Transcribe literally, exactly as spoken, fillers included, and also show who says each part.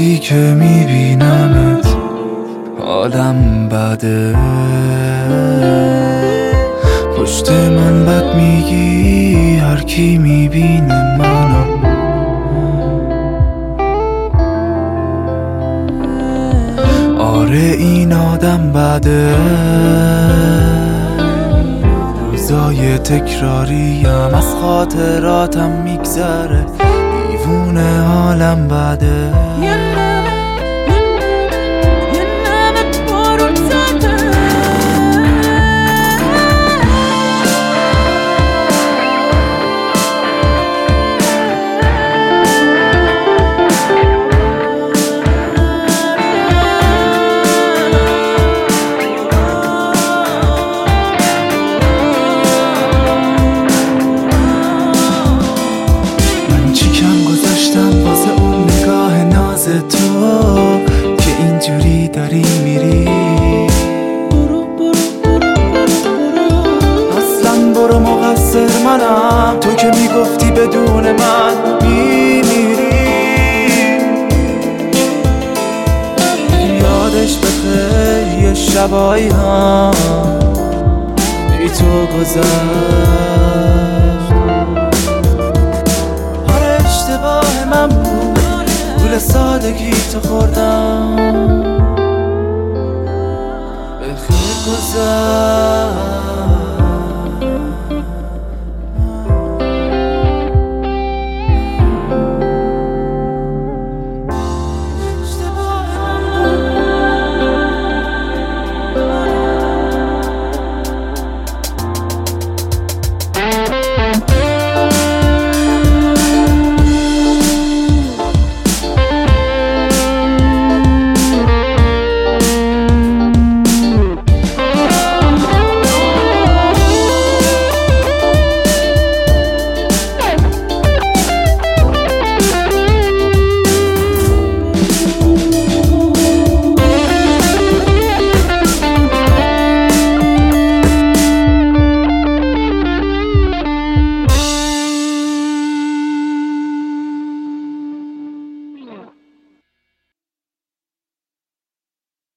Speaker 1: وقتی که میبینمت حالم بده، پشت من بد میگی هر کی میبینه منو. آره این آدم بده، روزای تکراریم از خاطراتم میگذره، دیوونه حالم بده. تو که اینجوری داری میری، اصلا برو مقصر منم، تو که میگفتی بدون من میمیری. یادش بخیر یه شبایی هم بی تو گذشت، آره اشتباه من بود، گول سادگی تو خوردم، به خیر گذشت.